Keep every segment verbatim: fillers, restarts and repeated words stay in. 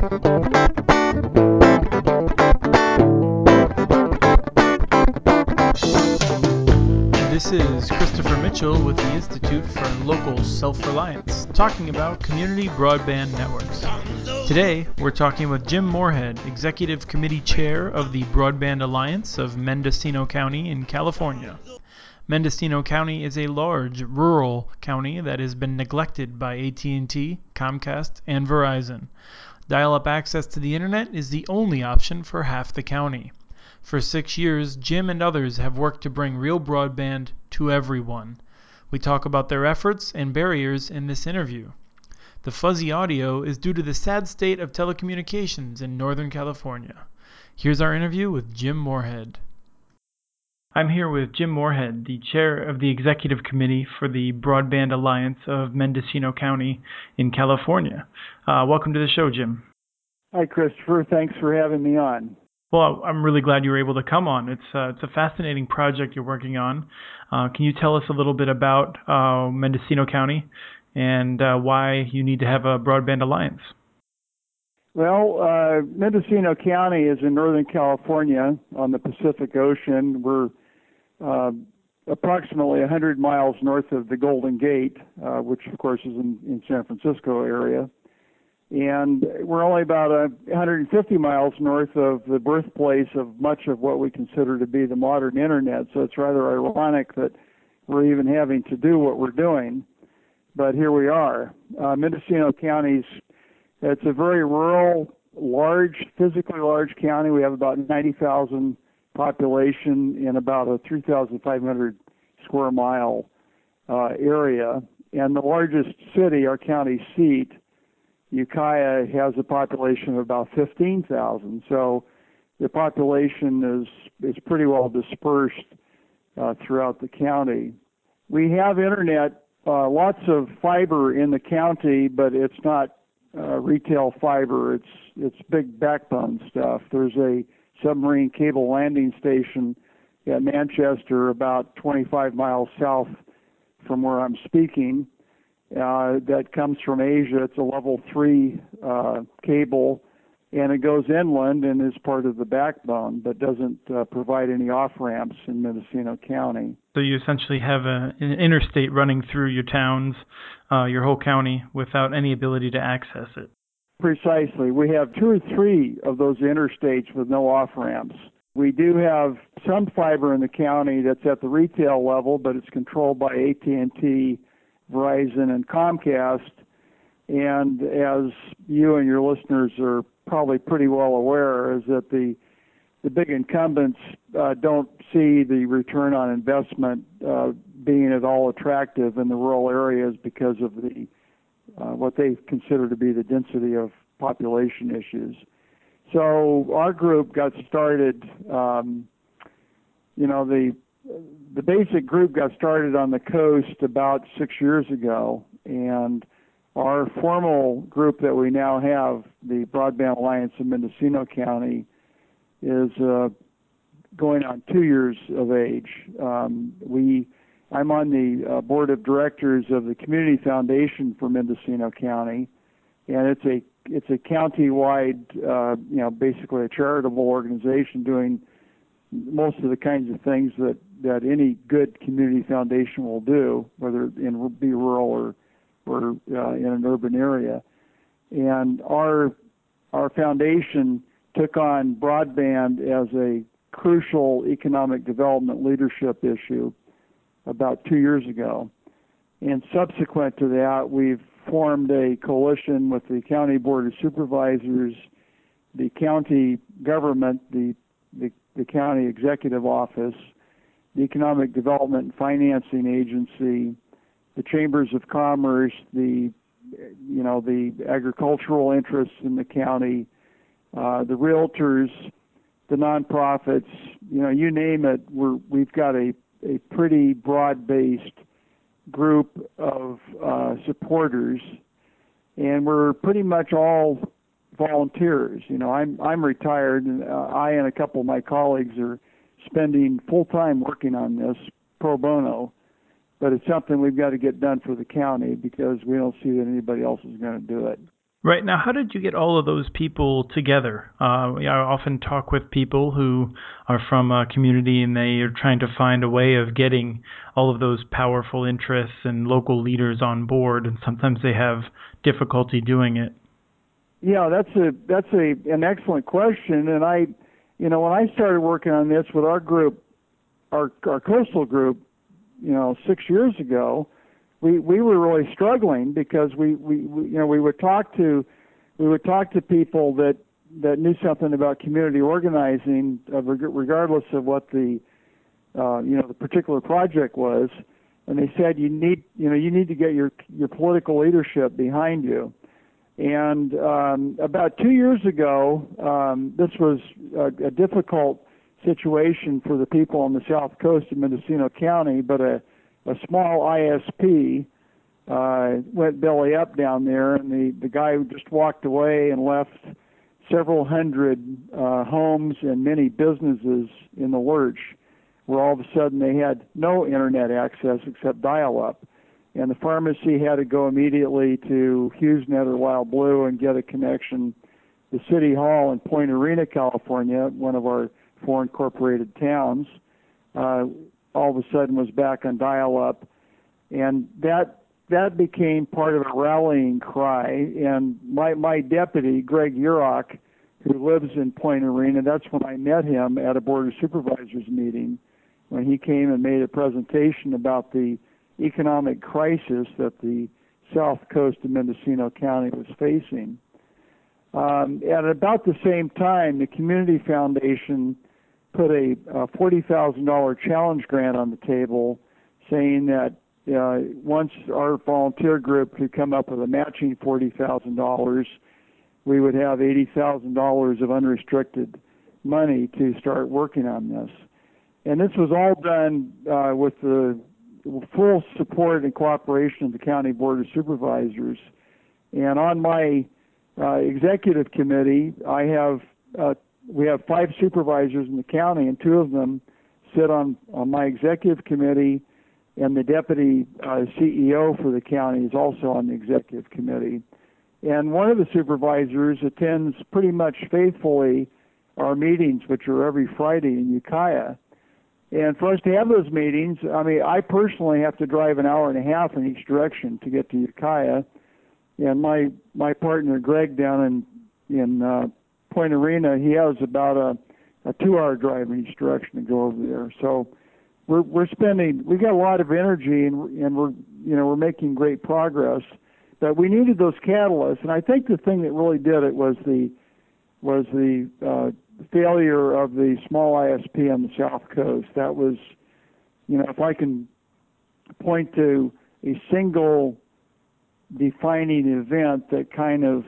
This is Christopher Mitchell with the Institute for Local Self-Reliance, talking about community broadband networks. Today, we're talking with Jim Moorhead, Executive Committee Chair of the Broadband Alliance of Mendocino County in California. Mendocino County is a large, rural county that has been neglected by A T and T, Comcast, and Verizon. Dial-up access to the internet is the only option for half the county. For six years, Jim and others have worked to bring real broadband to everyone. We talk about their efforts and barriers in this interview. The fuzzy audio is due to the sad state of telecommunications in Northern California. Here's our interview with Jim Moorhead. I'm here with Jim Moorhead, the chair of the Executive Committee for the Broadband Alliance of Mendocino County in California. Uh, welcome to the show, Jim. Hi, Christopher. Thanks for having me on. Well, I'm really glad you were able to come on. It's uh, it's a fascinating project you're working on. Uh, can you tell us a little bit about uh, Mendocino County and uh, why you need to have a broadband alliance? Well, uh, Mendocino County is in Northern California on the Pacific Ocean. We're uh, approximately one hundred miles north of the Golden Gate, uh, which of course is in, in San Francisco area. And we're only about uh, one hundred fifty miles north of the birthplace of much of what we consider to be the modern internet. So it's rather ironic that we're even having to do what we're doing. But here we are. Uh, Mendocino County's, it's a very rural, large, physically large county. We have about ninety thousand population in about a three thousand five hundred square mile uh, area. And the largest city, our county seat, Ukiah, has a population of about fifteen thousand, so the population is is pretty well dispersed uh, throughout the county. We have internet, uh, lots of fiber in the county, but it's not uh, retail fiber. It's it's big backbone stuff. There's a submarine cable landing station at Manchester, about twenty-five miles south from where I'm speaking. Uh, that comes from Asia. It's a level three uh, cable, and it goes inland and is part of the backbone, but doesn't uh, provide any off-ramps in Mendocino County. So you essentially have a, an interstate running through your towns, uh, your whole county, without any ability to access it. Precisely. We have two or three of those interstates with no off-ramps. We do have some fiber in the county that's at the retail level, but it's controlled by A T and T, Verizon, and Comcast, and as you and your listeners are probably pretty well aware, is that the the big incumbents uh, don't see the return on investment uh, being at all attractive in the rural areas because of the uh, what they consider to be the density of population issues. So our group got started, um, you know, the The basic group got started on the coast about six years ago, and our formal group that we now have, the Broadband Alliance of Mendocino County, is uh, going on two years of age. Um, we, I'm on the uh, board of directors of the Community Foundation for Mendocino County, and it's a it's a county-wide, uh, you know, basically a charitable organization doing most of the kinds of things that, that any good community foundation will do, whether it in, be rural or, or uh, in an urban area. And our our foundation took on broadband as a crucial economic development leadership issue about two years ago. And subsequent to that, we've formed a coalition with the County Board of Supervisors, the county government, the the the county executive office, the economic development and financing agency, the chambers of commerce, the you know the agricultural interests in the county, uh, the realtors, the nonprofits, you know, you name it. We're we've got a a pretty broad-based group of uh, supporters, and we're pretty much all volunteers. You know, I'm I'm retired, and uh, I and a couple of my colleagues are spending full time working on this pro bono. But it's something we've got to get done for the county because we don't see that anybody else is going to do it. Right. Now, how did you get all of those people together? Uh, I often talk with people who are from a community and they are trying to find a way of getting all of those powerful interests and local leaders on board, and sometimes they have difficulty doing it. Yeah, that's a that's a an excellent question. And I, you know, when I started working on this with our group, our our coastal group, you know, six years ago, we we were really struggling because we, we, we you know we would talk to we would talk to people that that knew something about community organizing, uh, regardless of what the uh, you know the particular project was, and they said you need you know you need to get your your political leadership behind you. And um, about two years ago, um, this was a, a difficult situation for the people on the south coast of Mendocino County, but a, a small I S P uh, went belly up down there, and the, the guy just walked away and left several hundred uh, homes and many businesses in the lurch, where all of a sudden they had no internet access except dial-up. And the pharmacy had to go immediately to HughesNet or Wild Blue and get a connection. The City Hall in Point Arena, California, one of our four incorporated towns, uh, all of a sudden was back on dial-up. And that that became part of a rallying cry. And my, my deputy, Greg Urach, who lives in Point Arena, that's when I met him at a Board of Supervisors meeting, when he came and made a presentation about the economic crisis that the south coast of Mendocino County was facing. Um, at about the same time, the Community Foundation put a, a forty thousand dollars challenge grant on the table, saying that uh, once our volunteer group could come up with a matching forty thousand dollars, we would have eighty thousand dollars of unrestricted money to start working on this. And this was all done uh, with the full support and cooperation of the County Board of Supervisors. And on my uh, executive committee, I have uh, we have five supervisors in the county, and two of them sit on, on my executive committee, and the deputy uh, C E O for the county is also on the executive committee. And one of the supervisors attends pretty much faithfully our meetings, which are every Friday in Ukiah. And for us to have those meetings, I mean, I personally have to drive an hour and a half in each direction to get to Ukiah. And my my partner, Greg, down in, in uh, Point Arena, he has about a, a two-hour drive in each direction to go over there. So we're we're spending, we got a lot of energy, and and we're you know we're making great progress. But we needed those catalysts, and I think the thing that really did it was the was the uh, failure of the small I S P on the South Coast. That was, you know, if I can point to a single defining event that kind of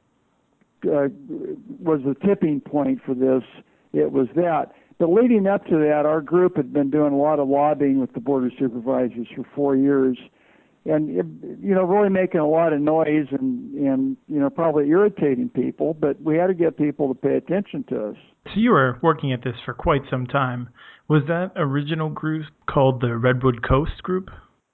uh, was the tipping point for this, it was that. But leading up to that, our group had been doing a lot of lobbying with the Board of Supervisors for four years. And, you know, really making a lot of noise and, and, you know, probably irritating people, but we had to get people to pay attention to us. So you were working at this for quite some time. Was that original group called the Redwood Coast Group?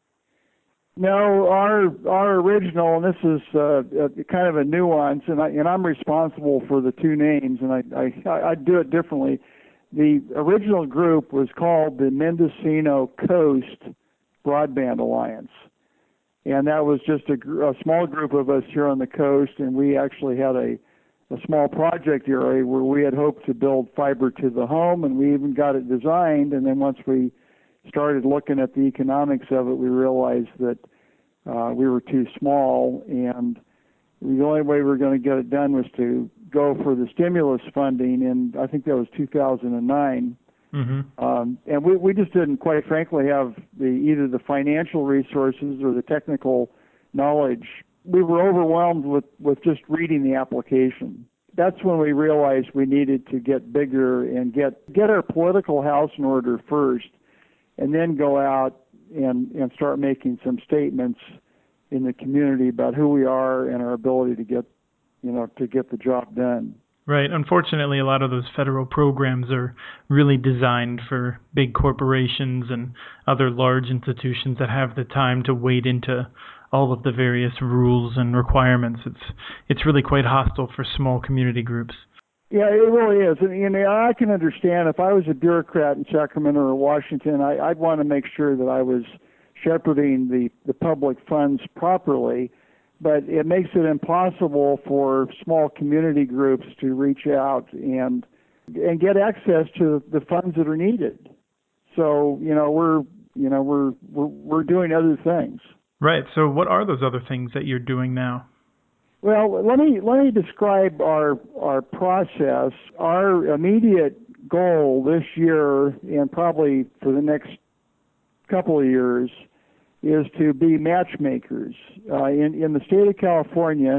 No, our our original, and this is uh, a, kind of a nuance, and, I, and I'm responsible for the two names, and I, I, I do it differently. The original group was called the Mendocino Coast Broadband Alliance. And that was just a, a small group of us here on the coast, and we actually had a, a small project area where we had hoped to build fiber to the home, and we even got it designed. And then once we started looking at the economics of it, we realized that uh, we were too small, and the only way we were going to get it done was to go for the stimulus funding, and I think that was two thousand nine. Mm-hmm. Um, and we, we just didn't, quite frankly, have the either the financial resources or the technical knowledge. We were overwhelmed with, with just reading the application. That's when we realized we needed to get bigger and get, get our political house in order first, and then go out and, and start making some statements in the community about who we are and our ability to get, you know, to get the job done. Right. Unfortunately, a lot of those federal programs are really designed for big corporations and other large institutions that have the time to wade into all of the various rules and requirements. It's it's really quite hostile for small community groups. Yeah, it really is. And, and I can understand if I was a bureaucrat in Sacramento or Washington, I, I'd want to make sure that I was shepherding the, the public funds properly. But it makes it impossible for small community groups to reach out and and get access to the funds that are needed. So, you know, we're you know we're we're, we're doing other things. Right. So what are those other things that you're doing now? Well, let me let me describe our our process. Our immediate goal this year and probably for the next couple of years is to be matchmakers. Uh, in, in the state of California,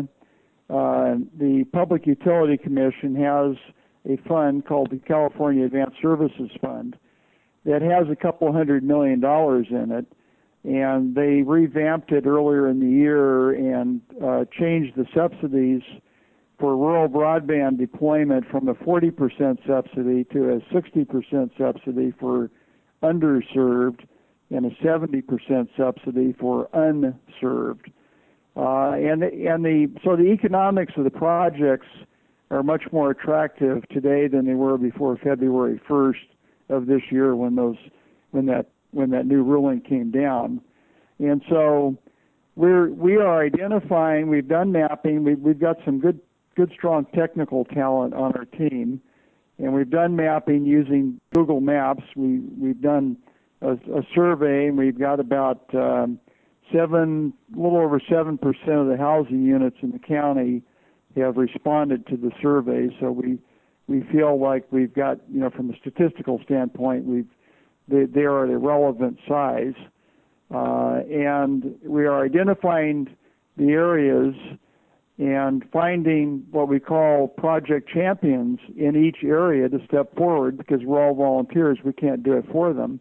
uh, the Public Utility Commission has a fund called the California Advanced Services Fund that has a couple hundred million dollars in it, and they revamped it earlier in the year and uh, changed the subsidies for rural broadband deployment from a forty percent subsidy to a sixty percent subsidy for underserved and a seventy percent subsidy for unserved. Uh, and and the so the economics of the projects are much more attractive today than they were before February first of this year when those when that when that new ruling came down. And so we're we are identifying. We've done mapping. We've we've got some good good strong technical talent on our team, and we've done mapping using Google Maps. We we've done A, a survey, and we've got about um, seven, a little over seven percent of the housing units in the county have responded to the survey. So we we feel like we've got, you know, from a statistical standpoint, we've they, they are at a relevant size, uh, and we are identifying the areas and finding what we call project champions in each area to step forward because we're all volunteers. We can't do it for them.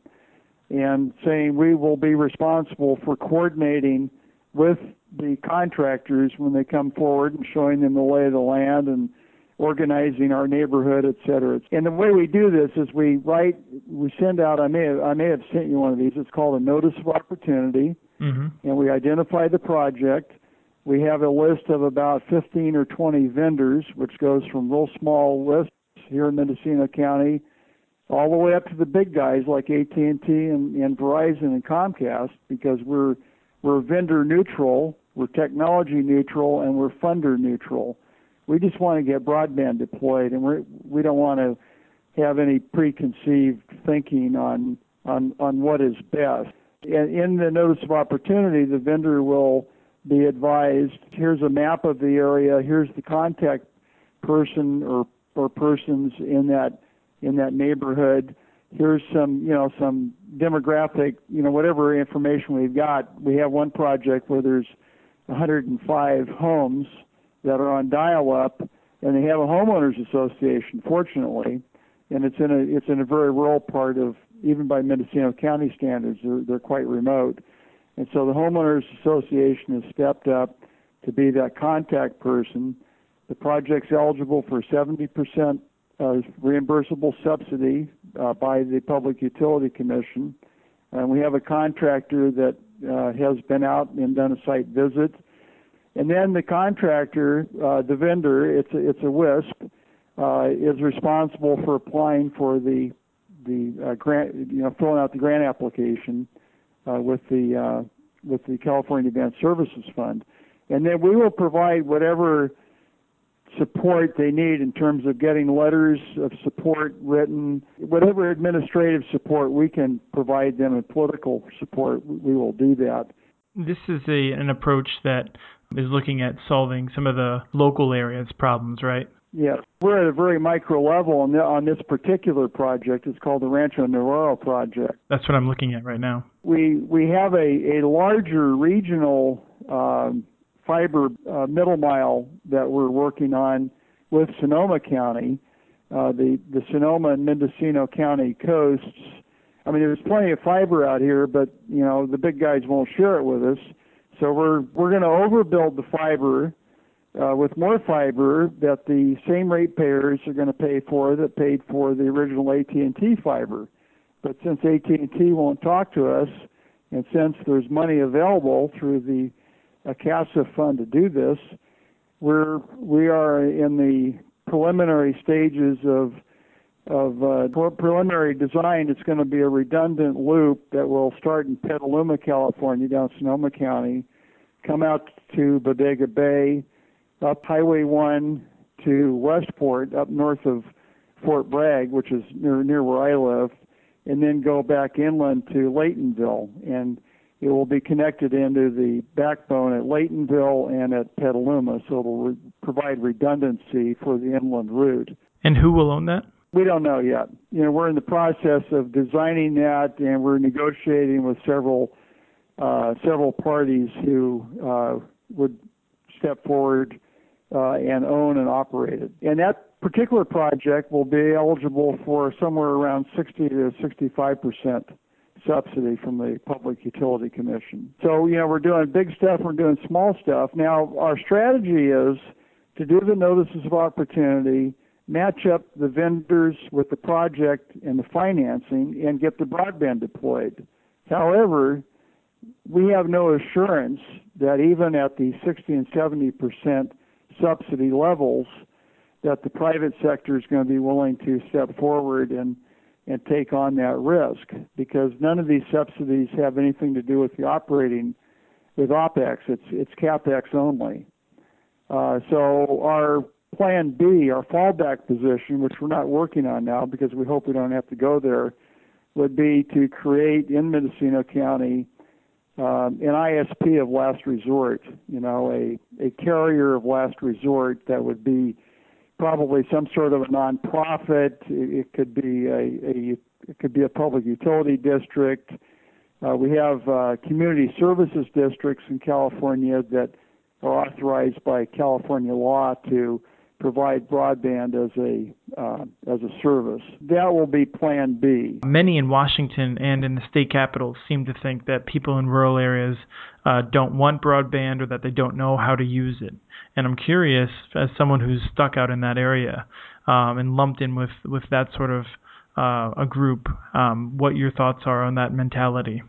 And saying we will be responsible for coordinating with the contractors when they come forward and showing them the lay of the land and organizing our neighborhood, et cetera. And the way we do this is we write, we send out, I may have, I may have sent you one of these, it's called a Notice of Opportunity, mm-hmm. and we identify the project. We have a list of about fifteen or twenty vendors, which goes from real small lists here in Mendocino County all the way up to the big guys like A T and T and, and Verizon and Comcast, because we're we're vendor neutral, we're technology neutral, and we're funder neutral. We just want to get broadband deployed, and we we don't want to have any preconceived thinking on on on what is best. And in the notice of opportunity, the vendor will be advised, here's a map of the area, here's the contact person or or persons in that in that neighborhood. Here's some, you know, some demographic, you know, whatever information we've got. We have one project where there's one hundred five homes that are on dial-up, and they have a homeowners association, fortunately, and it's in a it's in a very rural part of, even by Mendocino County standards, they're, they're quite remote. And so the homeowners association has stepped up to be that contact person. The project's eligible for seventy percent Uh, reimbursable subsidy uh, by the Public Utility Commission. And we have a contractor that uh, has been out and done a site visit. And then the contractor, uh, the vendor, it's a, it's a WISP, uh, is responsible for applying for the the uh, grant, you know, filling out the grant application uh, with the uh, with the California Advanced Services Fund. And then we will provide whatever support they need in terms of getting letters of support written, whatever administrative support we can provide them, and political support, we will do that. This is a an approach that is looking at solving some of the local area's problems, right? Yes. We're at a very micro level on, the, on this particular project. It's called the Rancho Navarro project. That's what I'm looking at right now. We we have a, a larger regional um, fiber uh, middle mile that we're working on with Sonoma County, uh, the, the Sonoma and Mendocino County coasts. I mean, there's plenty of fiber out here, but, you know, the big guys won't share it with us. So we're we're going to overbuild the fiber uh, with more fiber that the same ratepayers are going to pay for that paid for the original A T and T fiber. But since A T and T won't talk to us, and since there's money available through the uh, CASA fund to do this, we're we are in the preliminary stages of of uh, preliminary design. It's going to be a redundant loop that will start in Petaluma, California, down Sonoma County, come out to Bodega Bay, up Highway one to Westport, up north of Fort Bragg, which is near near where I live, and then go back inland to Laytonville, and it will be connected into the backbone at Laytonville and at Petaluma, so it will re- provide redundancy for the inland route. And who will own that? We don't know yet. You know, we're in the process of designing that, and we're negotiating with several uh, several parties who uh, would step forward uh, and own and operate it. And that particular project will be eligible for somewhere around sixty to sixty-five percent subsidy from the Public Utility Commission. So, you know, we're doing big stuff, we're doing small stuff. Now, our strategy is to do the notices of opportunity, match up the vendors with the project and the financing, and get the broadband deployed. However, we have no assurance that even at the sixty and seventy percent subsidy levels, that the private sector is going to be willing to step forward and and take on that risk, because none of these subsidies have anything to do with the operating, with OPEX. It's it's CapEx only. Uh, so our plan B, our fallback position, which we're not working on now because we hope we don't have to go there, would be to create in Mendocino County um, an I S P of last resort, you know, a, a carrier of last resort that would be probably some sort of a nonprofit. It could be a, a it could be a public utility district. Uh, we have uh, community services districts in California that are authorized by California law to provide broadband as a uh, as a service. That will be Plan B. Many in Washington and in the state capitol seem to think that people in rural areas uh, don't want broadband or that they don't know how to use it. And I'm curious, as someone who's stuck out in that area um, and lumped in with, with that sort of uh, a group, um, what your thoughts are on that mentality.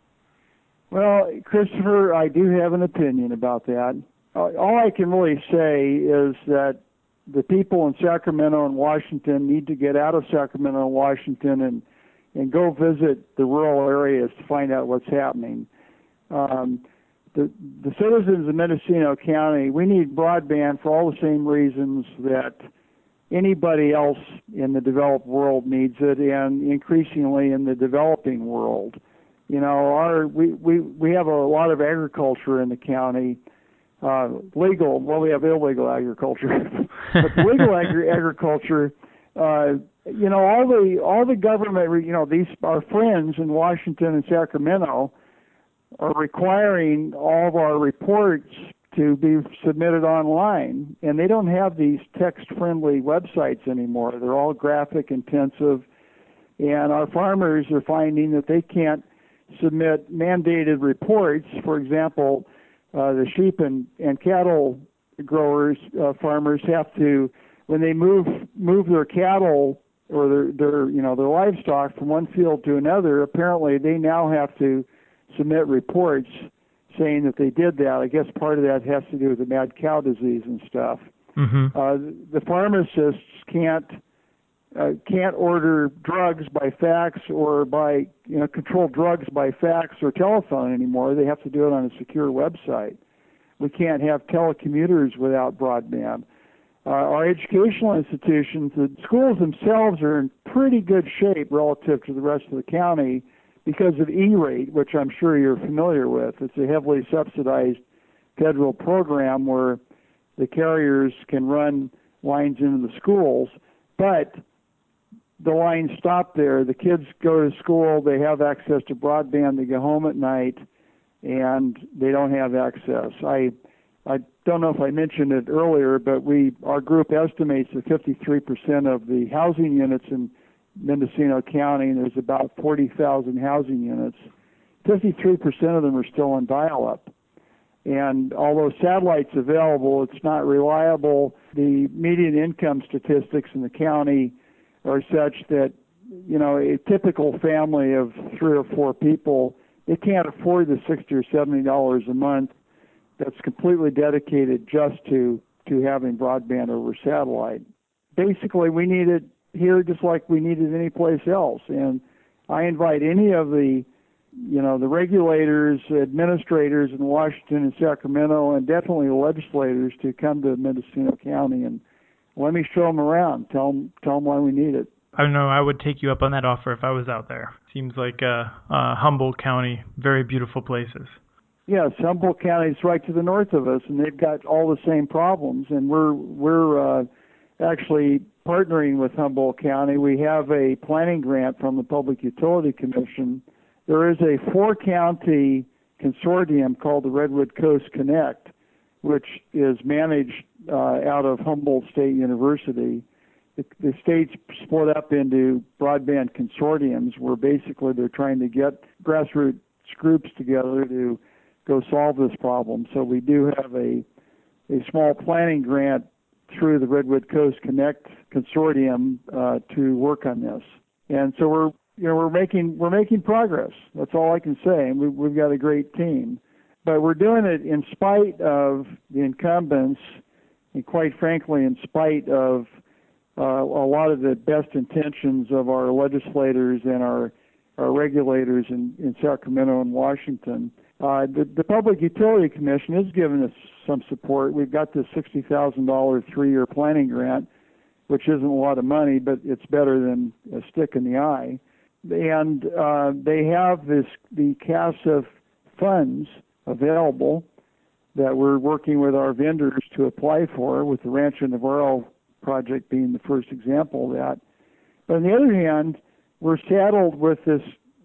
Well, Christopher, I do have an opinion about that. All I can really say is that the people in Sacramento and Washington need to get out of Sacramento and Washington and, and go visit the rural areas to find out what's happening. Um, the, the citizens of Mendocino County, we need broadband for all the same reasons that anybody else in the developed world needs it, and increasingly in the developing world. You know, our we, we, we have a lot of agriculture in the county. Uh, legal, well, we have illegal agriculture, but legal agri- agriculture, uh, you know, all the all the government, you know, these our friends in Washington and Sacramento are requiring all of our reports to be submitted online, and they don't have these text-friendly websites anymore. They're all graphic intensive, and our farmers are finding that they can't submit mandated reports. For example, Uh, the sheep and, and cattle growers, uh, farmers have to, when they move move their cattle or their, their you know their livestock from one field to another, apparently they now have to submit reports saying that they did that. I guess part of that has to do with the mad cow disease and stuff. Mm-hmm. Uh, the pharmacists can't uh, can't order drugs by fax or by, you know, control drugs by fax or telephone anymore. They have to do it on a secure website. We can't have telecommuters without broadband. Uh, our educational institutions, the schools themselves are in pretty good shape relative to the rest of the county because of E-rate, which I'm sure you're familiar with. It's a heavily subsidized federal program where the carriers can run lines into the schools, but the lines stop there. The kids go to school, they have access to broadband, they go home at night, and they don't have access. I I don't know if I mentioned it earlier, but we our group estimates that fifty-three percent of the housing units in Mendocino County, and there's about forty thousand housing units, fifty-three percent of them are still on dial-up. And although satellite's available, it's not reliable. The median income statistics in the county are such that, you know, a typical family of three or four people, they can't afford the sixty or seventy dollars a month that's completely dedicated just to, to having broadband over satellite. Basically, we need it here just like we need it anyplace else. And I invite any of the, you know, the regulators, administrators in Washington and Sacramento, and definitely the legislators to come to Mendocino County and let me show them around. Tell them, tell them why we need it. I know I would take you up on that offer if I was out there. Seems like uh, uh, Humboldt County, very beautiful places. Yes, Humboldt County is right to the north of us, and they've got all the same problems. And we're we're uh, actually partnering with Humboldt County. We have a planning grant from the Public Utility Commission. There is a four-county consortium called the Redwood Coast Connect, which is managed uh, out of Humboldt State University. The, the state's split up into broadband consortiums where basically they're trying to get grassroots groups together to go solve this problem. So we do have a, a small planning grant through the Redwood Coast Connect consortium uh, to work on this. And so we're you know we're making we're making progress. That's all I can say. And we, we've got a great team, but we're doing it in spite of the incumbents, and quite frankly, in spite of uh, a lot of the best intentions of our legislators and our our regulators in, in Sacramento and Washington. Uh, the, the Public Utility Commission has given us some support. We've got this sixty thousand dollars three-year planning grant, which isn't a lot of money, but it's better than a stick in the eye. And uh, they have this the C A S F funds available that we're working with our vendors to apply for, with the Rancho Navarro project being the first example of that. But on the other hand, we're saddled with this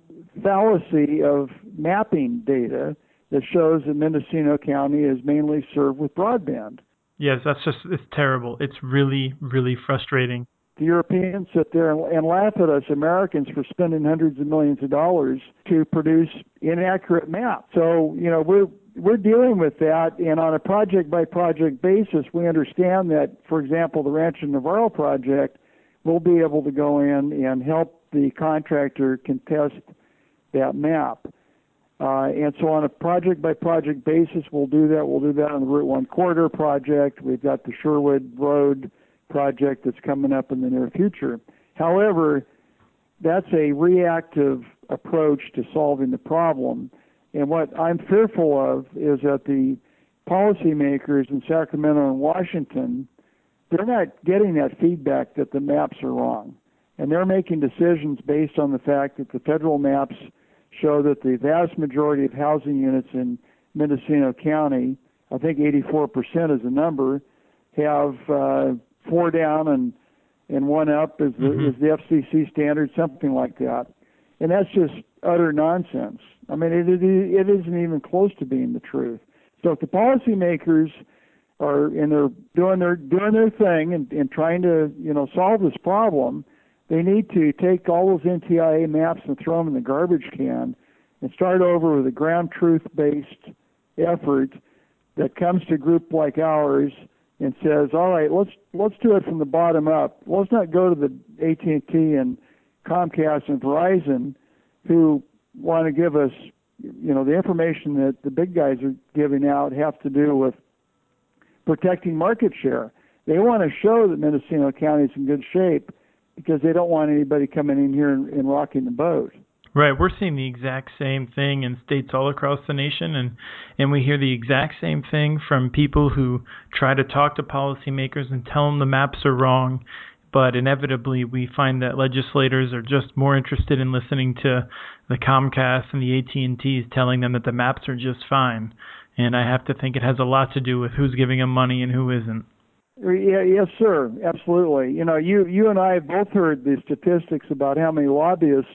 fallacy of mapping data that shows that Mendocino County is mainly served with broadband. Yes, that's just, it's terrible. It's really, really frustrating. The Europeans sit there and, and laugh at us Americans for spending hundreds of millions of dollars to produce inaccurate maps. So, you know, we're we're dealing with that, and on a project-by-project basis, we understand that, for example, the Rancho Navarro project, we'll be able to go in and help the contractor contest that map. Uh, and so on a project-by-project basis, we'll do that. We'll do that on the Route one Corridor project. We've got the Sherwood Road project that's coming up in the near future. However, that's a reactive approach to solving the problem. And what I'm fearful of is that the policymakers in Sacramento and Washington, they're not getting that feedback that the maps are wrong. And they're making decisions based on the fact that the federal maps show that the vast majority of housing units in Mendocino County, I think eighty-four percent is the number, have uh, four down and, and one up is the, mm-hmm. is the F C C standard, something like that. And that's just utter nonsense. I mean, it, it, it isn't even close to being the truth. So if the policymakers are and they're doing their doing their thing and, and trying to you know solve this problem, they need to take all those N T I A maps and throw them in the garbage can and start over with a ground truth-based effort that comes to a group like ours and says, all right, let's let's do it from the bottom up. Let's not go to the A T and T and Comcast and Verizon who want to give us, you know, the information that the big guys are giving out have to do with protecting market share. They want to show that Mendocino County is in good shape because they don't want anybody coming in here and, and rocking the boat. Right, we're seeing the exact same thing in states all across the nation, and, and we hear the exact same thing from people who try to talk to policymakers and tell them the maps are wrong, but inevitably we find that legislators are just more interested in listening to the Comcast and the A T and T's telling them that the maps are just fine, and I have to think it has a lot to do with who's giving them money and who isn't. Yeah, yes, sir, absolutely. You know, you you and I have both heard the statistics about how many lobbyists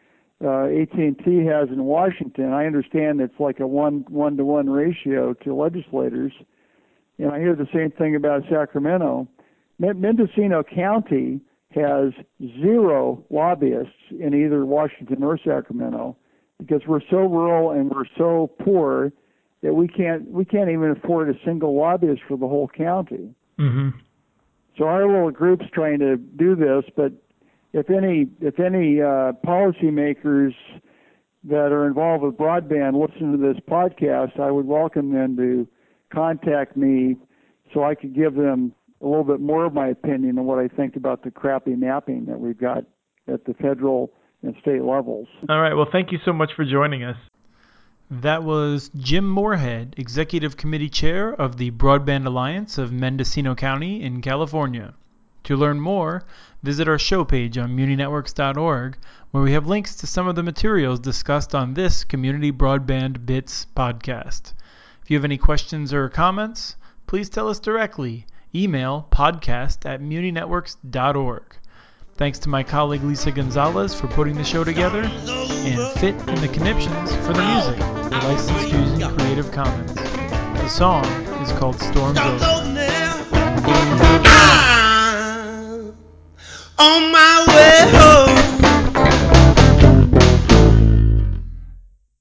uh, A T and T has in Washington. I understand it's like a one one to one ratio to legislators, and I hear the same thing about Sacramento. Mendocino County has zero lobbyists in either Washington or Sacramento because we're so rural and we're so poor that we can't we can't even afford a single lobbyist for the whole county. Mm-hmm. So our little group's trying to do this, but if any if any uh, policymakers that are involved with broadband listen to this podcast, I would welcome them to contact me so I could give them a little bit more of my opinion on what I think about the crappy mapping that we've got at the federal and state levels. All right. Well, thank you so much for joining us. That was Jim Moorhead, Executive Committee Chair of the Broadband Alliance of Mendocino County in California. To learn more, visit our show page on muni networks dot org, where we have links to some of the materials discussed on this Community Broadband Bits podcast. If you have any questions or comments, please tell us directly. Email podcast at muni networks dot org. Thanks to my colleague Lisa Gonzalez for putting the show together, and Fit in the Conniptions for the music, licensed using Creative Commons. The song is called Storms Over. On my way.